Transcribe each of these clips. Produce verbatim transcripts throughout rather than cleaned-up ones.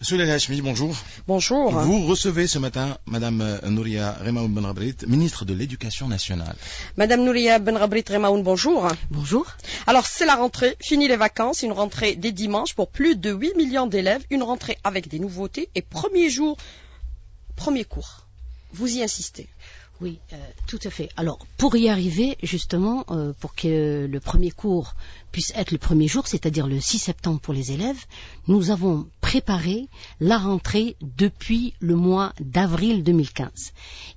Souleymane Hachmi, bonjour. Bonjour. Vous recevez ce matin Madame Nouria Remaoun Benrabrit, ministre de l'Éducation nationale. Madame Nouria Benrabrit Remaoun, bonjour. Bonjour. Alors, c'est la rentrée, fini les vacances, une rentrée dès dimanche pour plus de huit millions d'élèves, une rentrée avec des nouveautés et premier jour, premier cours. Vous y insistez? Oui, euh, tout à fait. Alors, pour y arriver, justement, euh, pour que le premier cours puisse être le premier jour, c'est-à-dire le six septembre pour les élèves, nous avons préparé la rentrée depuis le mois d'avril deux mille quinze.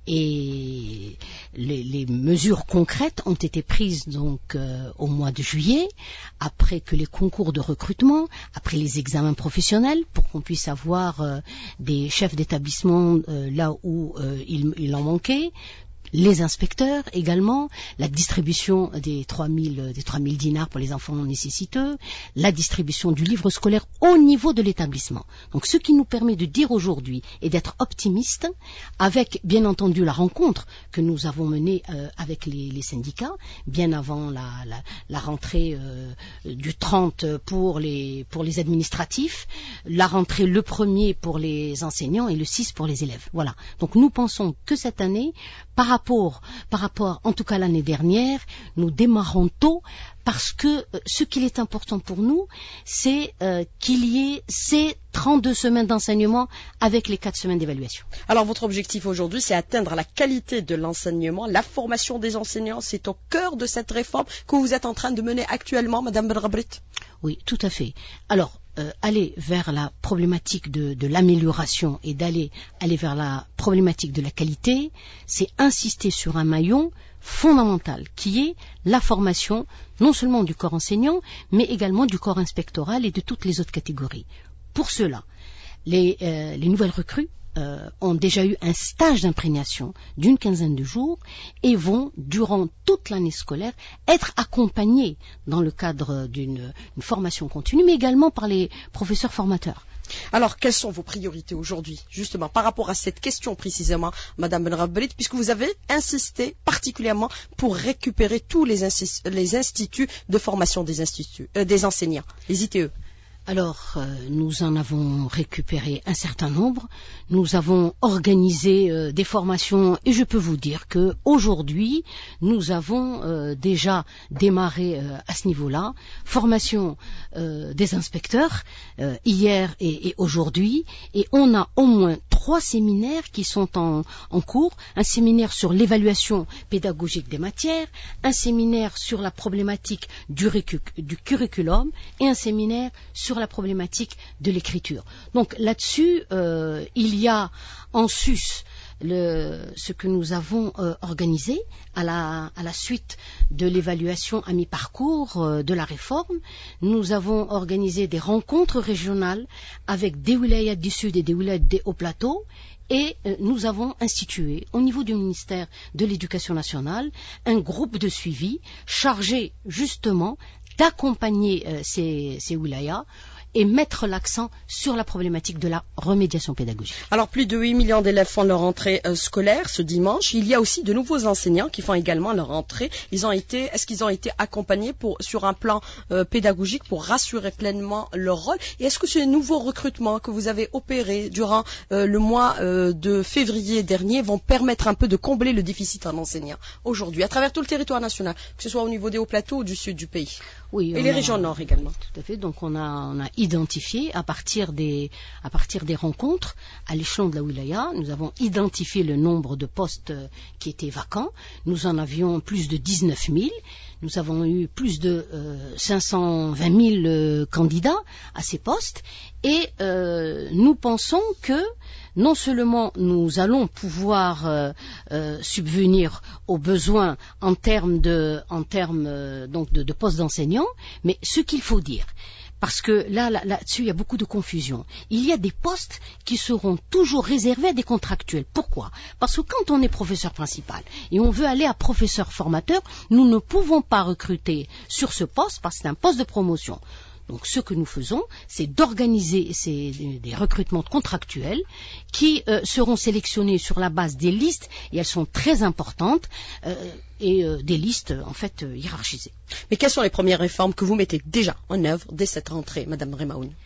Et les, les mesures concrètes ont été prises donc euh, au mois de juillet, après que les concours de recrutement, après les examens professionnels, pour qu'on puisse avoir euh, des chefs d'établissement euh, là où euh, il, il en manquait, les inspecteurs également, la distribution des trois mille dinars pour les enfants nécessiteux, la distribution du livre scolaire au niveau de l'établissement. Donc ce qui nous permet de dire aujourd'hui et d'être optimistes, avec bien entendu la rencontre que nous avons menée euh, avec les, les syndicats, bien avant la, la, la rentrée euh, du trente pour les, pour les administratifs, la rentrée le premier pour les enseignants et le six pour les élèves. Voilà. Donc nous pensons que cette année, par rapport, par rapport, en tout cas l'année dernière, nous démarrons tôt parce que euh, ce qu'il est important pour nous, c'est euh, qu'il y ait ces trente-deux semaines d'enseignement avec les quatre semaines d'évaluation. Alors votre objectif aujourd'hui, c'est atteindre la qualité de l'enseignement, la formation des enseignants, c'est au cœur de cette réforme que vous êtes en train de mener actuellement, Madame Benrabrit? Oui, tout à fait. Alors, euh, aller vers la problématique de, de l'amélioration et d'aller aller vers la problématique de la qualité, c'est insister sur un maillon fondamental qui est la formation non seulement du corps enseignant, mais également du corps inspectoral et de toutes les autres catégories. Pour cela, les, euh, les nouvelles recrues Euh, ont déjà eu un stage d'imprégnation d'une quinzaine de jours et vont, durant toute l'année scolaire, être accompagnés dans le cadre d'une formation continue, mais également par les professeurs formateurs. Alors, quelles sont vos priorités aujourd'hui, justement, par rapport à cette question précisément, Madame Benrabrit, puisque vous avez insisté particulièrement pour récupérer tous les, les instituts de formation des, instituts, euh, des enseignants, les I T E? Alors, euh, nous en avons récupéré un certain nombre. Nous avons organisé euh, des formations et je peux vous dire que aujourd'hui, nous avons euh, déjà démarré euh, à ce niveau-là. Formation euh, des inspecteurs euh, hier et, et aujourd'hui, et on a au moins trois séminaires qui sont en, en cours. Un séminaire sur l'évaluation pédagogique des matières, un séminaire sur la problématique du, du curriculum et un séminaire sur la problématique de l'écriture. Donc là-dessus, euh, il y a en sus le, ce que nous avons euh, organisé à la, à la suite de l'évaluation à mi-parcours euh, de la réforme. Nous avons organisé des rencontres régionales avec des wilayas du Sud et des wilayas des Hauts-Plateaux. Et euh, nous avons institué au niveau du ministère de l'Éducation nationale un groupe de suivi chargé justement d'accompagner euh, ces, ces wilayas et mettre l'accent sur la problématique de la remédiation pédagogique. Alors, plus de huit millions d'élèves font leur rentrée euh, scolaire ce dimanche. Il y a aussi de nouveaux enseignants qui font également leur rentrée. Ils ont été, est-ce qu'ils ont été accompagnés pour, sur un plan euh, pédagogique pour rassurer pleinement leur rôle? Et est-ce que ces nouveaux recrutements que vous avez opérés durant euh, le mois euh, de février dernier vont permettre un peu de combler le déficit en enseignants aujourd'hui, à travers tout le territoire national, que ce soit au niveau des Hauts-Plateaux ou du sud du pays? Oui, et les a, régions nord également. Tout à fait. Donc on a, on a identifié à partir des, à partir des rencontres à l'échelon de la wilaya, nous avons identifié le nombre de postes qui étaient vacants. Nous en avions plus de dix-neuf mille. Nous avons eu plus de euh, cinq cent vingt mille euh, candidats à ces postes et euh, nous pensons que non seulement nous allons pouvoir euh, euh, subvenir aux besoins en termes de, en termes, euh, donc de, de postes d'enseignants, mais ce qu'il faut dire, parce que là, là, là-dessus, il y a beaucoup de confusion. Il y a des postes qui seront toujours réservés à des contractuels. Pourquoi? Parce que quand on est professeur principal et on veut aller à professeur formateur, nous ne pouvons pas recruter sur ce poste parce que c'est un poste de promotion. Donc ce que nous faisons, c'est d'organiser ces, des recrutements contractuels qui euh, seront sélectionnés sur la base des listes, et elles sont très importantes, euh, et euh, des listes en fait euh, hiérarchisées. Mais quelles sont les premières réformes que vous mettez déjà en œuvre dès cette rentrée, Madame Remaoun?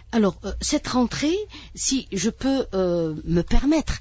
Alors, euh, cette rentrée, si je peux euh, me permettre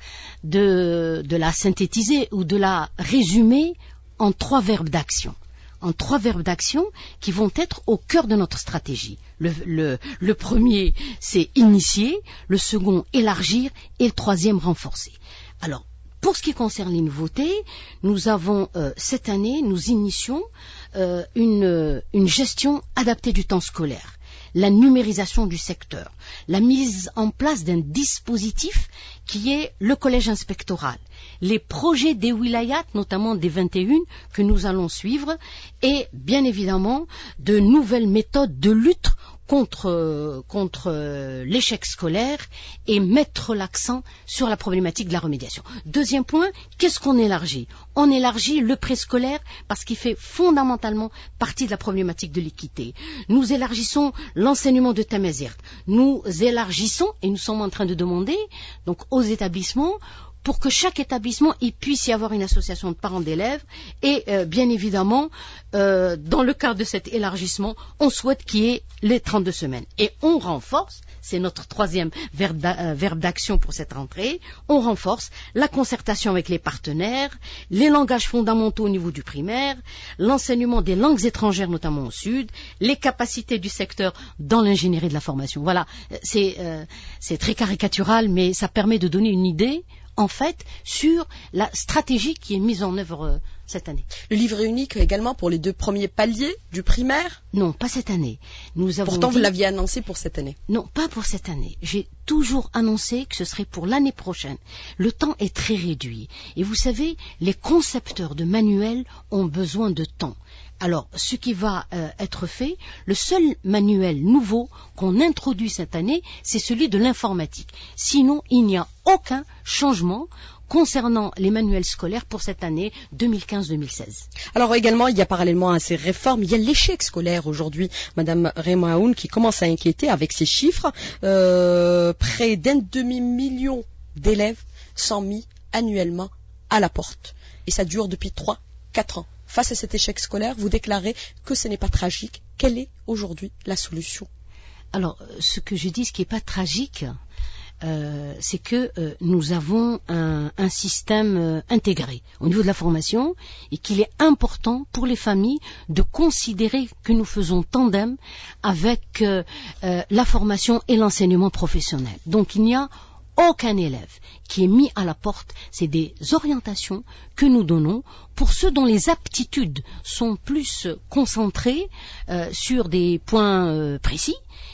de, de la synthétiser ou de la résumer en trois verbes d'action. En trois verbes d'action qui vont être au cœur de notre stratégie. Le, le, le premier, c'est initier, le second, élargir, et le troisième, renforcer. Alors, pour ce qui concerne les nouveautés, nous avons, euh, cette année, nous initions euh, une, une gestion adaptée du temps scolaire, la numérisation du secteur, la mise en place d'un dispositif qui est le collège inspectoral, les projets des wilayats, notamment des vingt et un que nous allons suivre, et bien évidemment de nouvelles méthodes de lutte contre, contre l'échec scolaire et mettre l'accent sur la problématique de la remédiation. Deuxième point, qu'est-ce qu'on élargit? On élargit le préscolaire parce qu'il fait fondamentalement partie de la problématique de l'équité. Nous élargissons l'enseignement de Tamazight. Nous élargissons, et nous sommes en train de demander donc aux établissements, pour que chaque établissement il puisse y avoir une association de parents d'élèves et euh, bien évidemment euh, dans le cadre de cet élargissement on souhaite qu'il y ait les trente-deux semaines et on renforce, c'est notre troisième verbe d'action pour cette rentrée, on renforce la concertation avec les partenaires, les langages fondamentaux au niveau du primaire, l'enseignement des langues étrangères notamment au sud, les capacités du secteur dans l'ingénierie de la formation. Voilà, c'est euh, c'est très caricatural mais ça permet de donner une idée en fait, sur la stratégie qui est mise en œuvre euh, cette année. Le livret unique également pour les deux premiers paliers du primaire? Non, pas cette année. Nous avons Pourtant, dit... vous l'aviez annoncé pour cette année. Non, pas pour cette année. J'ai toujours annoncé que ce serait pour l'année prochaine. Le temps est très réduit. Et vous savez, les concepteurs de manuels ont besoin de temps. Alors, ce qui va euh, être fait, le seul manuel nouveau qu'on introduit cette année, c'est celui de l'informatique. Sinon, il n'y a aucun changement concernant les manuels scolaires pour cette année deux mille quinze deux mille seize. Alors également, il y a parallèlement à ces réformes, il y a l'échec scolaire aujourd'hui, Madame Remaoun, qui commence à inquiéter avec ces chiffres. Euh, près d'un demi-million d'élèves sont mis annuellement à la porte. Et ça dure depuis trois, quatre ans. Face à cet échec scolaire, vous déclarez que ce n'est pas tragique. Quelle est aujourd'hui la solution? Alors, ce que je dis, ce qui n'est pas tragique, euh, c'est que euh, nous avons un, un système euh, intégré au niveau de la formation et qu'il est important pour les familles de considérer que nous faisons tandem avec euh, euh, la formation et l'enseignement professionnel. Donc, il n'y a aucun élève qui est mis à la porte, c'est des orientations que nous donnons pour ceux dont les aptitudes sont plus concentrées euh, sur des points euh, précis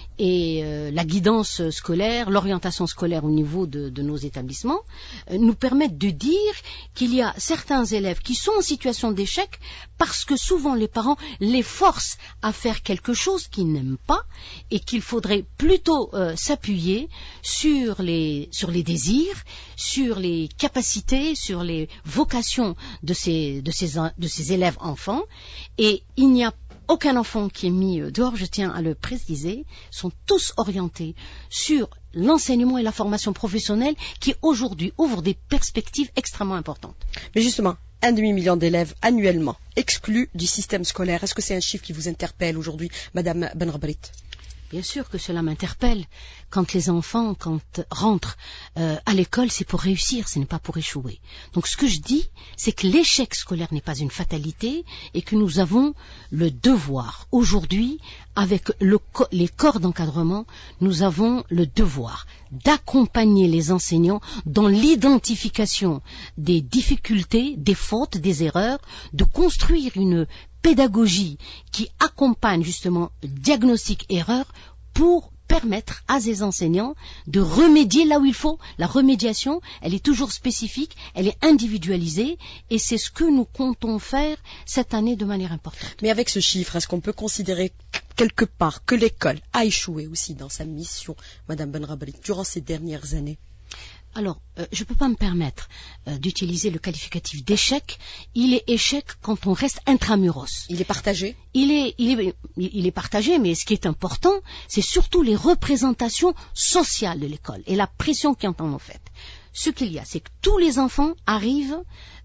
et euh, la guidance scolaire, l'orientation scolaire au niveau de, de nos établissements euh, nous permettent de dire qu'il y a certains élèves qui sont en situation d'échec parce que souvent les parents les forcent à faire quelque chose qu'ils n'aiment pas et qu'il faudrait plutôt euh, s'appuyer sur les, sur les désirs, sur les capacités, sur les vocations de ces, de ces, de ces élèves enfants et il n'y a aucun enfant qui est mis dehors, je tiens à le préciser, sont tous orientés sur l'enseignement et la formation professionnelle qui aujourd'hui ouvrent des perspectives extrêmement importantes. Mais justement, un demi-million d'élèves annuellement exclus du système scolaire, est-ce que c'est un chiffre qui vous interpelle aujourd'hui, Madame Benrabrit? Bien sûr que cela m'interpelle. Quand les enfants, quand rentrent euh, à l'école, c'est pour réussir, ce n'est pas pour échouer. Donc ce que je dis, c'est que l'échec scolaire n'est pas une fatalité et que nous avons le devoir, aujourd'hui, avec le, les corps d'encadrement, nous avons le devoir d'accompagner les enseignants dans l'identification des difficultés, des fautes, des erreurs, de construire une pédagogie qui accompagne justement diagnostic erreur pour permettre à ces enseignants de remédier là où il faut. La remédiation, elle est toujours spécifique, elle est individualisée et c'est ce que nous comptons faire cette année de manière importante. Mais avec ce chiffre, est-ce qu'on peut considérer quelque part que l'école a échoué aussi dans sa mission, Madame Benrabrit, durant ces dernières années? Alors, euh, je ne peux pas me permettre euh, d'utiliser le qualificatif d'échec. Il est échec quand on reste intramuros. Il est partagé? Il est, il est, il est partagé, mais ce qui est important, c'est surtout les représentations sociales de l'école et la pression qui en est faite. Ce qu'il y a, c'est que tous les enfants arrivent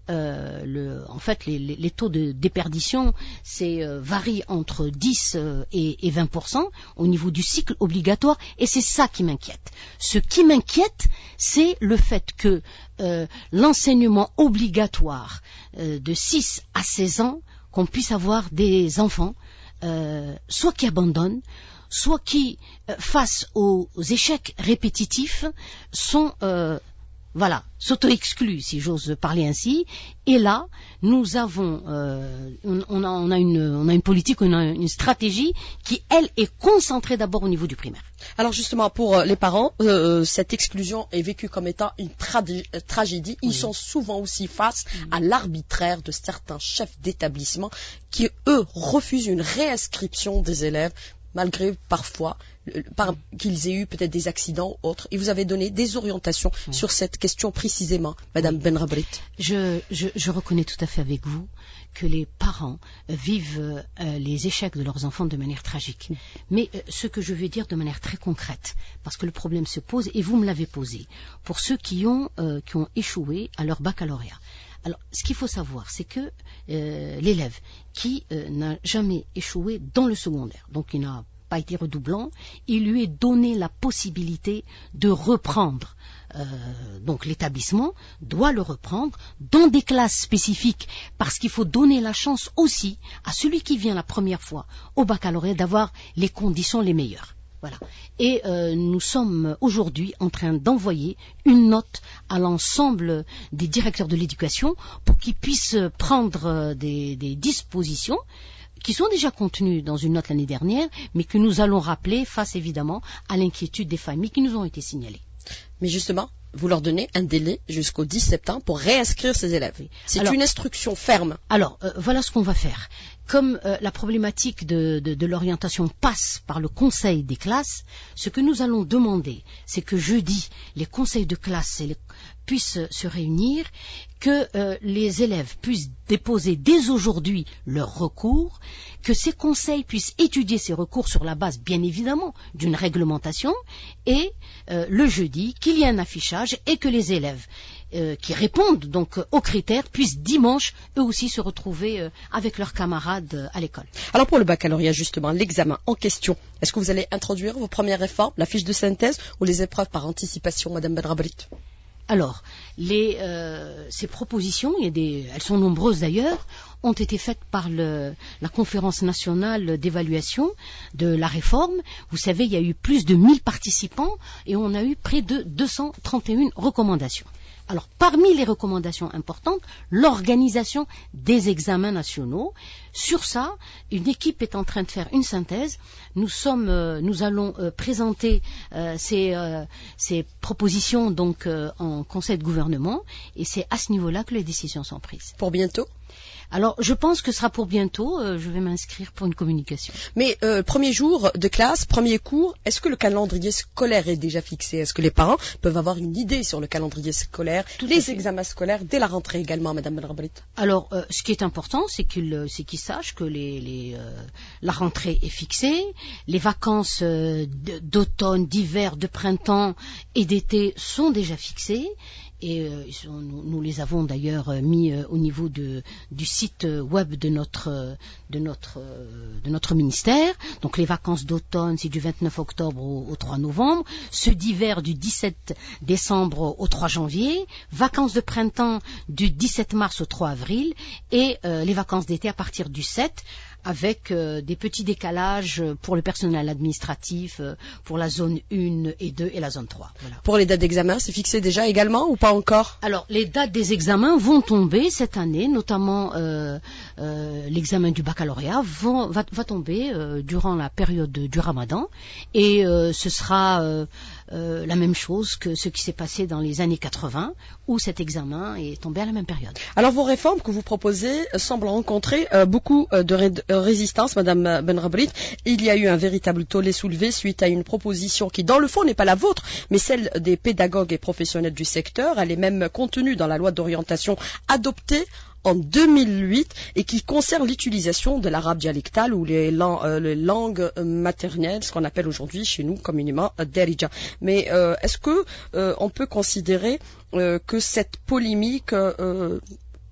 euh, le, en fait, les, les, les taux de déperdition c'est, euh, varient entre dix euh, et, et vingt pour cent au niveau du cycle obligatoire, et c'est ça qui m'inquiète. Ce qui m'inquiète, c'est le fait que euh, l'enseignement obligatoire euh, de six à seize ans, qu'on puisse avoir des enfants, euh, soit qui abandonnent, soit qui, euh, face aux, aux échecs répétitifs, sont... Euh, Voilà, s'auto-exclut, si j'ose parler ainsi. Et là, nous avons, euh, on, on, a, on, a une, on a une politique, on a une stratégie qui, elle, est concentrée d'abord au niveau du primaire. Alors justement, pour les parents, euh, cette exclusion est vécue comme étant une tra- tragédie. Ils oui. sont souvent aussi face mmh. à l'arbitraire de certains chefs d'établissement qui, eux, refusent une réinscription des élèves, malgré parfois par, qu'ils aient eu peut-être des accidents ou autres. Et vous avez donné des orientations oui. sur cette question précisément, Madame oui. Benrabrit. Je, je, je reconnais tout à fait avec vous que les parents vivent euh, les échecs de leurs enfants de manière tragique. Oui. Mais euh, ce que je veux dire de manière très concrète, parce que le problème se pose, et vous me l'avez posé, pour ceux qui ont, euh, qui ont échoué à leur baccalauréat. Alors, ce qu'il faut savoir, c'est que euh, l'élève qui euh, n'a jamais échoué dans le secondaire, donc il n'a pas été redoublant, il lui est donné la possibilité de reprendre. Euh, donc l'établissement doit le reprendre dans des classes spécifiques, parce qu'il faut donner la chance aussi à celui qui vient la première fois au baccalauréat d'avoir les conditions les meilleures. Voilà. Et euh, nous sommes aujourd'hui en train d'envoyer une note à l'ensemble des directeurs de l'éducation pour qu'ils puissent prendre des, des dispositions qui sont déjà contenues dans une note l'année dernière, mais que nous allons rappeler face évidemment à l'inquiétude des familles qui nous ont été signalées. Mais justement, vous leur donnez un délai jusqu'au dix septembre pour réinscrire ces élèves. C'est alors, une instruction ferme. Alors, euh, voilà ce qu'on va faire. Comme euh, la problématique de, de, de l'orientation passe par le conseil des classes, ce que nous allons demander, c'est que jeudi, les conseils de classe et les, puissent se réunir, que euh, les élèves puissent déposer dès aujourd'hui leurs recours, que ces conseils puissent étudier ces recours sur la base, bien évidemment, d'une réglementation, et euh, le jeudi, qu'il y ait un affichage et que les élèves Euh, qui répondent donc euh, aux critères puissent dimanche eux aussi se retrouver euh, avec leurs camarades euh, à l'école. Alors pour le baccalauréat justement, l'examen en question, est-ce que vous allez introduire vos premières réformes, la fiche de synthèse ou les épreuves par anticipation, Madame Benrabrit? Alors, les, euh, ces propositions, il y a des, elles sont nombreuses d'ailleurs, ont été faites par le, la conférence nationale d'évaluation de la réforme. Vous savez, il y a eu plus de mille participants et on a eu près de deux cent trente et une recommandations. Alors, parmi les recommandations importantes, l'organisation des examens nationaux. Sur ça, une équipe est en train de faire une synthèse. Nous sommes, euh, nous allons euh, présenter euh, ces, euh, ces propositions donc euh, en conseil de gouvernement, et c'est à ce niveau-là que les décisions sont prises. Pour bientôt? Alors, je pense que ce sera pour bientôt. Euh, je vais m'inscrire pour une communication. Mais euh, premier jour de classe, premier cours, est-ce que le calendrier scolaire est déjà fixé? Est-ce que les parents peuvent avoir une idée sur le calendrier scolaire, Tout les examens scolaires dès la rentrée également, Madame Benrabrit? Alors, euh, ce qui est important, c'est qu'ils, c'est qu'ils sachent que les, les, euh, la rentrée est fixée, les vacances euh, d'automne, d'hiver, de printemps et d'été sont déjà fixées. Et euh, ils sont, nous, nous les avons d'ailleurs euh, mis euh, au niveau de, du site web de notre, euh, de, notre, euh, de notre ministère. Donc les vacances d'automne, c'est du vingt-neuf octobre au, au trois novembre. Ceux d'hiver, du dix-sept décembre au trois janvier. Vacances de printemps, du dix-sept mars au trois avril. Et euh, les vacances d'été à partir du sept, avec euh, des petits décalages pour le personnel administratif, euh, pour la zone un et deux et la zone trois. Voilà. Pour les dates d'examen, c'est fixé déjà également ou pas encore? Alors, les dates des examens vont tomber cette année, notamment euh, euh, l'examen du baccalauréat vont, va, va tomber euh, durant la période du Ramadan, et euh, ce sera euh, euh, la même chose que ce qui s'est passé dans les années quatre-vingts, où cet examen est tombé à la même période. Alors, vos réformes que vous proposez semblent rencontrer euh, beaucoup euh, de ré- résistance, Madame Benrabrit. Il y a eu un véritable tollé soulevé suite à une proposition qui, dans le fond, n'est pas la vôtre, mais celle des pédagogues et professionnels du secteur. Elle est même contenue dans la loi d'orientation adoptée en deux mille huit et qui concerne l'utilisation de l'arabe dialectal ou les, lang- euh, les langues maternelles, ce qu'on appelle aujourd'hui chez nous communément euh, Darija. Mais euh, est-ce que euh, on peut considérer euh, que cette polémique euh,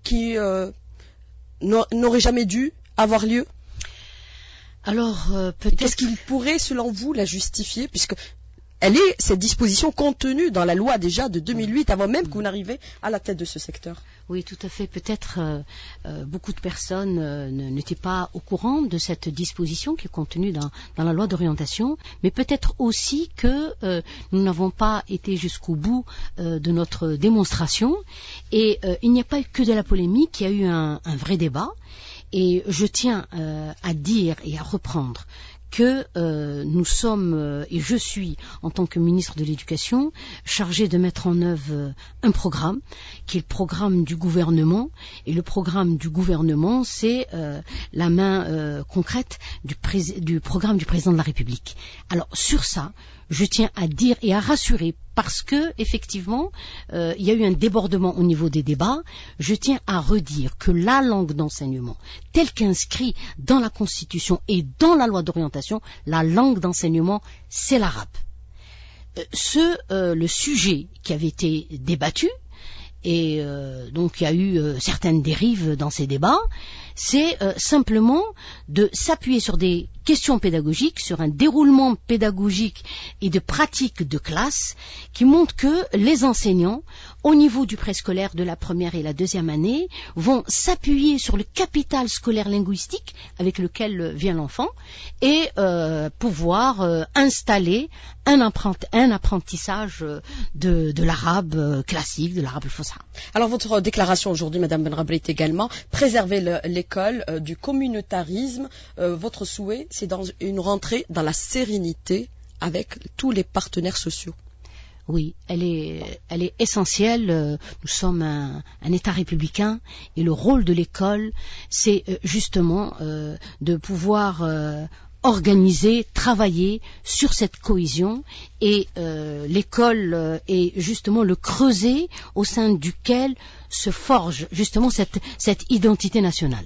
qui euh, n'aurait jamais dû avoir lieu? Alors, euh, peut-être... Qu'est-ce qu'il pourrait, selon vous, la justifier, puisque elle est, cette disposition, contenue dans la loi déjà de deux mille huit, avant même que vous n'arriviez à la tête de ce secteur? Oui, tout à fait. Peut-être euh, euh, beaucoup de personnes euh, n'étaient pas au courant de cette disposition qui est contenue dans, dans la loi d'orientation, mais peut-être aussi que euh, nous n'avons pas été jusqu'au bout euh, de notre démonstration. Et euh, il n'y a pas eu que de la polémique, il y a eu un, un vrai débat. Et je tiens euh, à dire et à reprendre que euh, nous sommes, euh, et je suis, en tant que ministre de l'Éducation, chargé de mettre en œuvre euh, un programme, qui est le programme du gouvernement. Et le programme du gouvernement, c'est euh, la main euh, concrète du, pré- du programme du président de la République. Alors, sur ça, je tiens à dire et à rassurer, parce que effectivement, euh, il y a eu un débordement au niveau des débats. Je tiens à redire que la langue d'enseignement, telle qu'inscrite dans la Constitution et dans la loi d'orientation, la langue d'enseignement, c'est l'arabe. Euh, ce, euh, le sujet qui avait été débattu, et euh, donc il y a eu euh, certaines dérives dans ces débats, c'est euh, simplement de s'appuyer sur des questions pédagogiques, sur un déroulement pédagogique et de pratique de classe qui montre que les enseignants, au niveau du préscolaire de la première et la deuxième année, vont s'appuyer sur le capital scolaire linguistique avec lequel vient l'enfant et euh, pouvoir euh, installer un, apprenti- un apprentissage de, de l'arabe euh, classique, de l'arabe fosha. Alors votre déclaration aujourd'hui, Madame Benrabrit, également, préserver le, l'école euh, du communautarisme, euh, votre souhait, c'est dans une rentrée dans la sérénité avec tous les partenaires sociaux. Oui, elle est, elle est essentielle. Nous sommes un, un État républicain et le rôle de l'école, c'est justement euh, de pouvoir euh, organiser, travailler sur cette cohésion et euh, l'école euh, est justement le creuset au sein duquel se forge justement cette, cette identité nationale.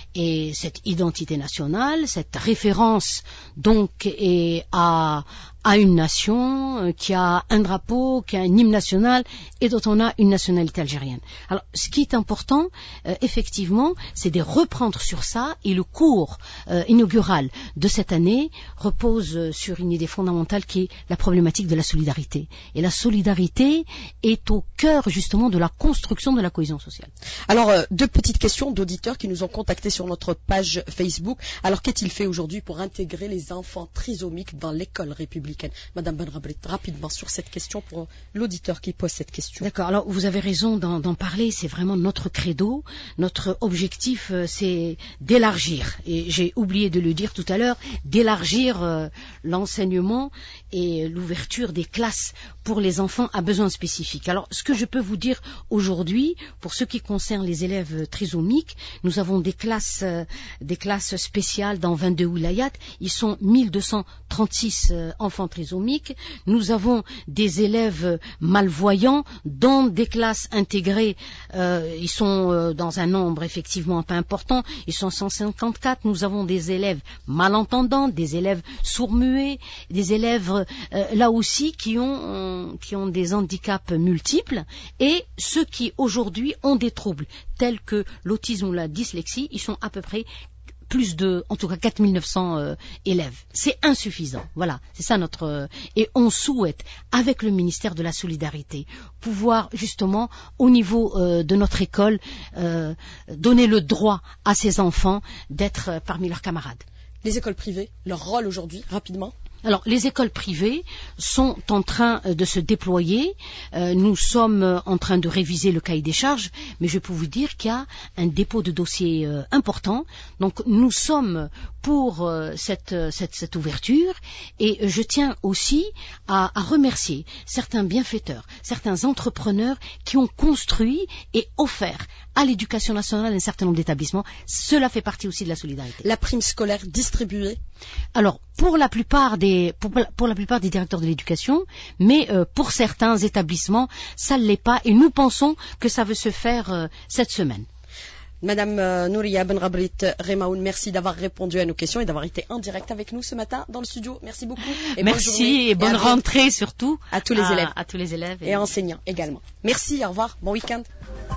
Et cette identité nationale, cette référence donc est à, à une nation euh, qui a un drapeau, qui a un hymne national et dont on a une nationalité algérienne. Alors ce qui est important, euh, effectivement, c'est de reprendre sur ça et le cours euh, inaugural de cette année repose sur une idée fondamentale qui est la problématique de la solidarité. Et la solidarité est au cœur justement de la construction de la cohésion sociale. Alors euh, deux petites questions d'auditeurs qui nous ont contactés sur notre page Facebook. Alors qu'est-il fait aujourd'hui pour intégrer les enfants trisomiques dans l'école républicaine? Madame Benrabrit, rapidement sur cette question pour l'auditeur qui pose cette question. D'accord, alors vous avez raison d'en, d'en parler, c'est vraiment notre credo. Notre objectif, euh, c'est d'élargir, et j'ai oublié de le dire tout à l'heure, d'élargir euh, l'enseignement et l'ouverture des classes pour les enfants à besoins spécifiques. Alors ce que je peux vous dire aujourd'hui, pour ce qui concerne les élèves trisomiques, nous avons des classes euh, des classes spéciales dans vingt-deux wilayats. Ils sont mille deux cent trente-six euh, enfants trisomiques. Nous avons des élèves malvoyants dans des classes intégrées. Euh, ils sont euh, dans un nombre effectivement pas important. Ils sont cent cinquante-quatre. Nous avons des élèves malentendants, des élèves sourds-muets, des élèves euh, là aussi qui ont, euh, qui ont des handicaps multiples et ceux qui aujourd'hui ont des troubles tels que l'autisme ou la dyslexie, ils sont à peu près plus de, en tout cas quatre mille neuf cents euh, élèves. C'est insuffisant. Voilà, c'est ça notre... Euh, et on souhaite, avec le ministère de la Solidarité, pouvoir justement, au niveau euh, de notre école, euh, donner le droit à ces enfants d'être euh, parmi leurs camarades. Les écoles privées, leur rôle aujourd'hui, rapidement? Alors, les écoles privées sont en train de se déployer. Euh, nous sommes en train de réviser le cahier des charges, mais je peux vous dire qu'il y a un dépôt de dossier euh, important. Donc, nous sommes pour euh, cette, cette, cette ouverture et je tiens aussi à, à remercier certains bienfaiteurs, certains entrepreneurs qui ont construit et offert à l'éducation nationale un certain nombre d'établissements. Cela fait partie aussi de la solidarité. La prime scolaire distribuée? Alors, pour la plupart des, pour, pour la plupart des directeurs de l'éducation, mais euh, pour certains établissements, ça ne l'est pas et nous pensons que ça veut se faire euh, cette semaine. Madame euh, Nouria Benrabrit Remaoun, merci d'avoir répondu à nos questions et d'avoir été en direct avec nous ce matin dans le studio. Merci beaucoup. Et merci bonne et bonne et rentrée surtout à tous les à, élèves, à tous les élèves et, et enseignants également. Merci, au revoir, bon week-end.